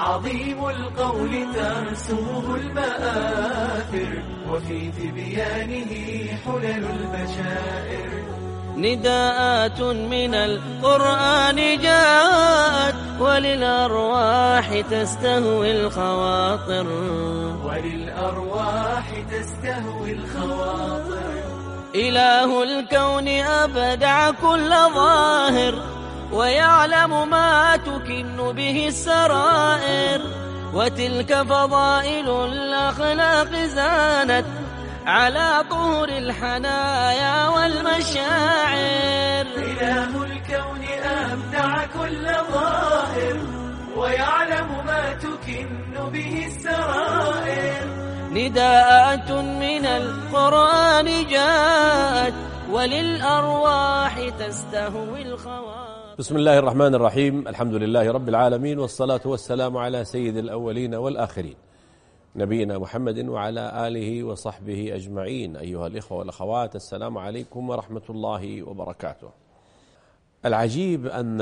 عظيم القول ترسمه المآثر، وفي تبيانه حلل البشائر. نداءات من القرآن جاءت وللأرواح تستهوي الخواطر، وللأرواح تستهوي الخواطر. إله الكون أبدع كل ظاهر، ويعلم ما تكن به السرائر. وتلك فضائل الأخلاق زانت على طهر الحنايا والمشاعر. إله الكون أبدع كل ظاهر، ويعلم ما تكن به السرائر. نداءات من القرآن جاءت وللأرواح تستهوي الخواطر. بسم الله الرحمن الرحيم. الحمد لله رب العالمين، والصلاة والسلام على سيد الأولين والآخرين نبينا محمد وعلى آله وصحبه أجمعين. أيها الإخوة والأخوات، السلام عليكم ورحمة الله وبركاته. العجيب أن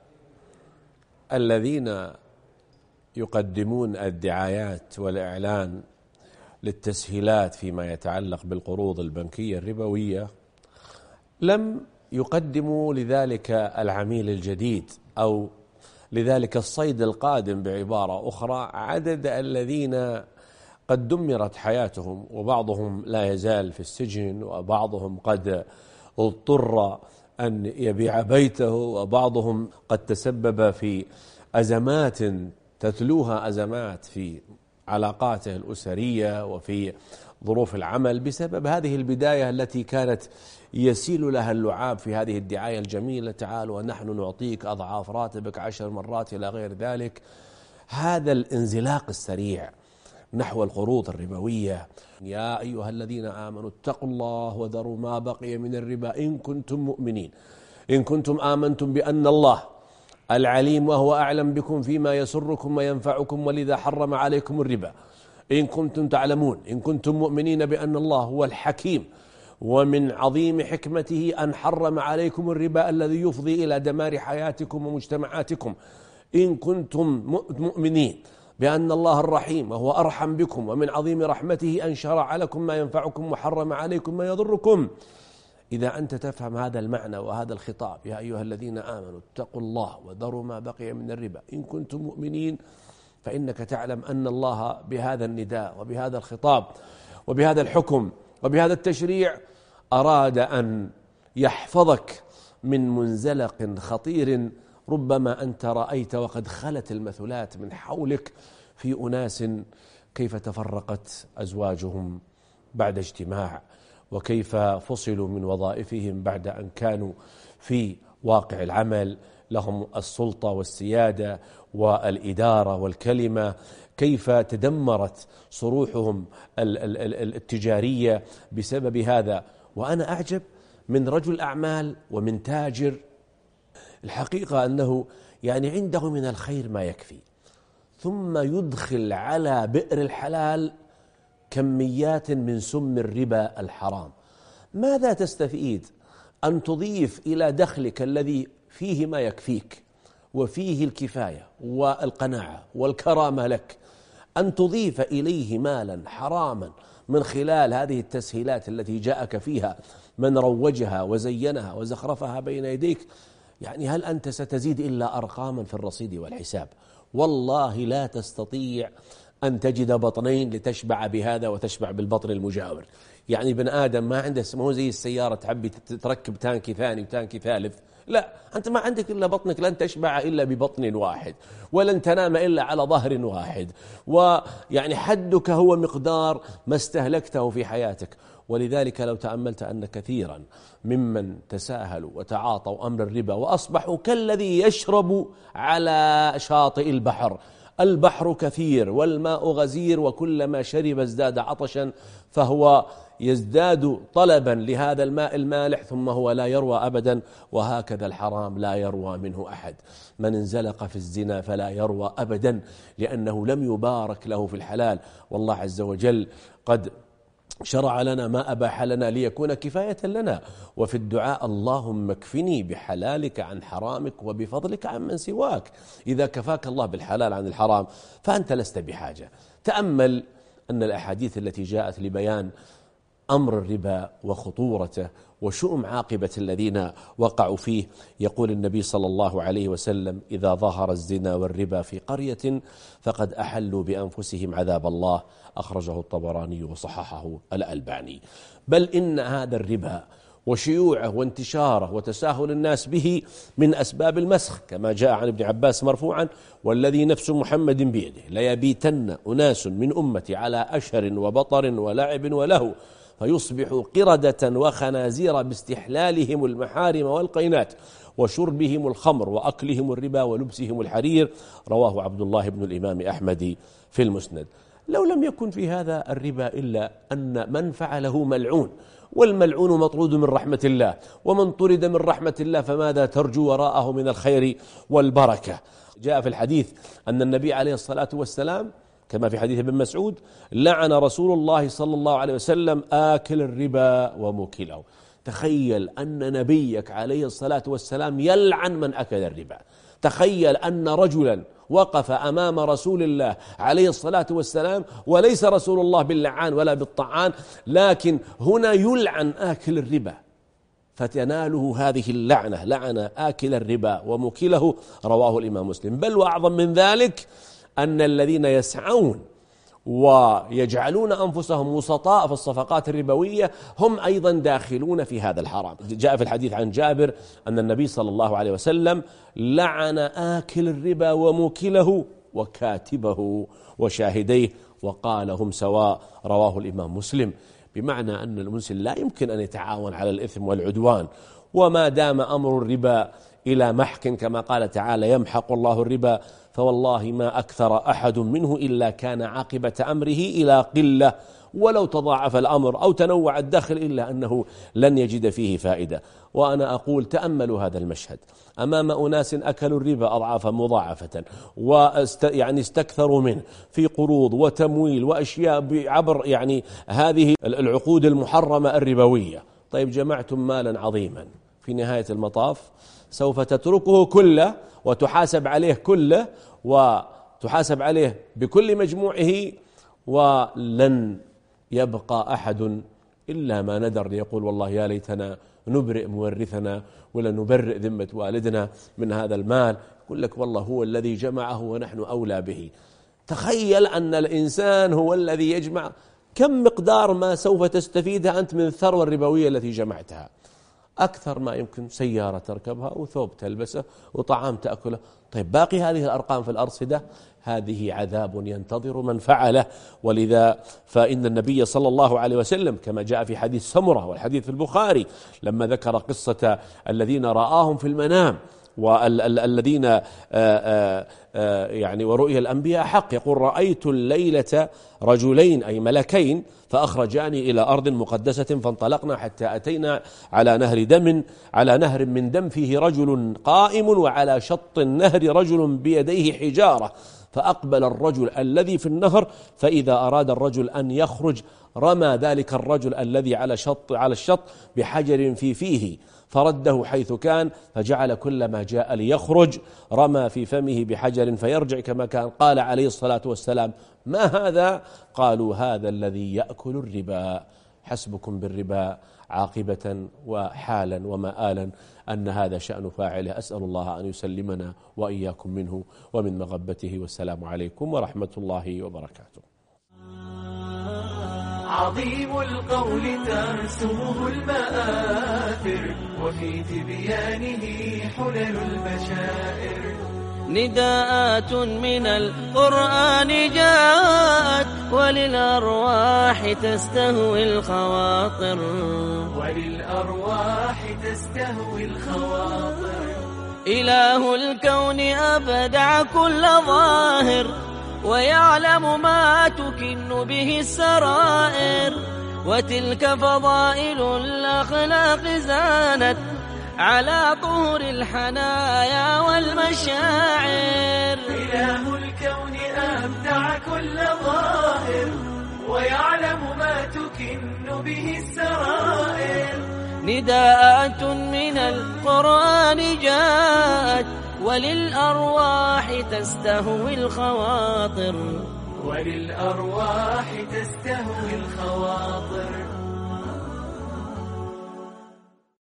الذين يقدمون الدعايات والإعلان للتسهيلات فيما يتعلق بالقروض البنكية الربوية لم يقدموا لذلك العميل الجديد أو لذلك الصيد القادم، بعبارة أخرى عدد الذين قد دمرت حياتهم، وبعضهم لا يزال في السجن، وبعضهم قد اضطر أن يبيع بيته، وبعضهم قد تسبب في أزمات تتلوها أزمات في علاقاته الأسرية وفي ظروف العمل بسبب هذه البداية التي كانت يسيل لها اللعاب في هذه الدعاية الجميلة: تعال ونحن نعطيك أضعاف راتبك 10 مرات إلى غير ذلك. هذا الانزلاق السريع نحو القروض الربوية. يا أيها الذين آمنوا اتقوا الله وذروا ما بقي من الربا إن كنتم مؤمنين، إن كنتم آمنتم بأن الله العليم وهو أعلم بكم فيما يسركم وينفعكم، ولذا حرم عليكم الربا إن كنتم تعلمون، إن كنتم مؤمنين بأن الله هو الحكيم، ومن عظيم حكمته أن حرم عليكم الربا الذي يفضي إلى دمار حياتكم ومجتمعاتكم، إن كنتم مؤمنين بأن الله الرحيم وهو أرحم بكم، ومن عظيم رحمته أن شرع لكم ما ينفعكم وحرم عليكم ما يضركم. إذا أنت تفهم هذا المعنى وهذا الخطاب: يا أيها الذين آمنوا اتقوا الله وذروا ما بقي من الربا إن كنتم مؤمنين، فإنك تعلم أن الله بهذا النداء وبهذا الخطاب وبهذا الحكم وبهذا التشريع أراد أن يحفظك من منزلق خطير ربما أنت رأيت وقد خلت المثلات من حولك في أناس كيف تفرقت أزواجهم بعد اجتماع، وكيف فصلوا من وظائفهم بعد أن كانوا في واقع العمل لهم السلطة والسيادة والإدارة والكلمة، كيف تدمرت صروحهم التجارية بسبب هذا. وأنا أعجب من رجل أعمال ومن تاجر الحقيقة أنه عنده من الخير ما يكفي، ثم يدخل على بئر الحلال كميات من سم الربا الحرام. ماذا تستفيد أن تضيف إلى دخلك الذي فيه ما يكفيك وفيه الكفاية والقناعة والكرامة لك، أن تضيف إليه مالا حراما من خلال هذه التسهيلات التي جاءك فيها من روجها وزينها وزخرفها بين يديك؟ هل أنت ستزيد إلا أرقاما في الرصيد والحساب؟ والله لا تستطيع أن تجد بطنين لتشبع بهذا وتشبع بالبطن المجاور. بن آدم ما عنده، مو زي السيارة تحبي تركب تانكي ثاني وتانكي ثالث، لا، أنت ما عندك إلا بطنك، لن تشبع إلا ببطن واحد، ولن تنام إلا على ظهر واحد، حدك هو مقدار ما استهلكته في حياتك. ولذلك لو تأملت أن كثيرا ممن تساهلوا وتعاطوا أمر الربا وأصبحوا كالذي يشرب على شاطئ البحر. البحر كثير والماء غزير، وكلما شرب ازداد عطشا، فهو يزداد طلبا لهذا الماء المالح، ثم هو لا يروى أبدا. وهكذا الحرام لا يروى منه أحد. من انزلق في الزنا فلا يروى أبدا، لأنه لم يبارك له في الحلال. والله عز وجل قد شرع لنا ما أباح لنا ليكون كفاية لنا. وفي الدعاء اللهم اكفني بحلالك عن حرامك وبفضلك عن من سواك. إذا كفاك الله بالحلال عن الحرام فأنت لست بحاجة. تأمل أن الأحاديث التي جاءت لبيان أمر الربا وخطورته وشؤم عاقبة الذين وقعوا فيه، يقول النبي صلى الله عليه وسلم: إذا ظهر الزنا والربا في قرية فقد أحلوا بأنفسهم عذاب الله. أخرجه الطبراني وصححه الألباني. بل إن هذا الربا وشيوعه وانتشاره وتساهل الناس به من أسباب المسخ، كما جاء عن ابن عباس مرفوعا: والذي نفس محمد بيده ليبيتن أناس من أمتي على أشهر وبطر ولعب ولهو فيصبحوا قردة وخنازير باستحلالهم المحارم والقينات وشربهم الخمر وأكلهم الربا ولبسهم الحرير. رواه عبد الله بن الإمام أحمد في المسند. لو لم يكن في هذا الربا إلا أن من فعله ملعون، والملعون مطرود من رحمة الله، ومن طرد من رحمة الله فماذا ترجو وراءه من الخير والبركة؟ جاء في الحديث أن النبي عليه الصلاة والسلام كما في حديث ابن مسعود: لعن رسول الله صلى الله عليه وسلم آكل الربا وموكله. تخيل أن نبيك عليه الصلاة والسلام يلعن من أكل الربا. تخيل أن رجلا وقف أمام رسول الله عليه الصلاة والسلام، وليس رسول الله باللعان ولا بالطعان، لكن هنا يلعن آكل الربا فتناله هذه اللعنة، لعن آكل الربا وموكله. رواه الإمام مسلم. بل وأعظم من ذلك أن الذين يسعون ويجعلون أنفسهم وسطاء في الصفقات الربوية هم أيضا داخلون في هذا الحرام. جاء في الحديث عن جابر أن النبي صلى الله عليه وسلم لعن آكل الربا وموكله وكاتبه وشاهديه وقال: هم سواء. رواه الإمام مسلم. بمعنى أن المسلم لا يمكن أن يتعاون على الإثم والعدوان، وما دام أمر الربا إلى محك كما قال تعالى: يمحق الله الربا فوالله ما أكثر أحد منه إلا كان عاقبة أمره إلى قلة، ولو تضاعف الأمر أو تنوع الدخل إلا أنه لن يجد فيه فائدة. وأنا أقول: تأملوا هذا المشهد أمام أناس أكلوا الربا أضعافا مضاعفة يعني استكثروا منه في قروض وتمويل وأشياء عبر هذه العقود المحرمة الربوية. طيب، جمعتم مالا عظيما، في نهاية المطاف سوف تتركه كله وتحاسب عليه كله وتحاسب عليه بكل مجموعه، ولن يبقى أحد إلا ما ندر ليقول: والله يا ليتنا نبرئ مورثنا ولا نبرئ ذمة والدنا من هذا المال. يقول لك: والله هو الذي جمعه ونحن أولى به. تخيل أن الإنسان هو الذي يجمع. كم مقدار ما سوف تستفيدها أنت من الثروة الربوية التي جمعتها؟ أكثر ما يمكن سيارة تركبها وثوب تلبسه وطعام تأكله. طيب، باقي هذه الأرقام في الأرصدة؟ هذه عذاب ينتظر من فعله. ولذا فإن النبي صلى الله عليه وسلم كما جاء في حديث سمرة والحديث في البخاري لما ذكر قصة الذين رآهم في المنام والذين ورؤيا الأنبياء حق، يقول: رأيت الليلة رجلين أي ملكين فأخرجاني إلى أرض مقدسة فانطلقنا حتى أتينا على نهر من دم فيه رجل قائم وعلى شط النهر رجل بيديه حجارة، فأقبل الرجل الذي في النهر فإذا أراد الرجل أن يخرج رمى ذلك الرجل الذي على الشط بحجر في فيه فرده حيث كان، فجعل كل ما جاء ليخرج رمى في فمه بحجر فيرجع كما كان. قال عليه الصلاة والسلام: ما هذا؟ قالوا: هذا الذي يأكل الربا. حسبكم بالربا عاقبة وحالا ومآلا أن هذا شأن فاعله. أسأل الله أن يسلمنا وإياكم منه ومن مغبته. والسلام عليكم ورحمة الله وبركاته. عظيم القول ترسمه المآثر، وفي تبيانه حلل البشائر. نداءات من القرآن جاءت، وللأرواح تستهوي الخواطر، إله الكون أبدع كل ظاهر، ويعلم ما تكن به السرائر. وتلك فضائل الأخلاق زانت على طهر الحنايا والمشاعر. إله الكون أبدع كل ظاهر، ويعلم ما تكن نداءات من القرآن جاءت وللأرواح تستهوي الخواطر وللأرواح تستهوي الخواطر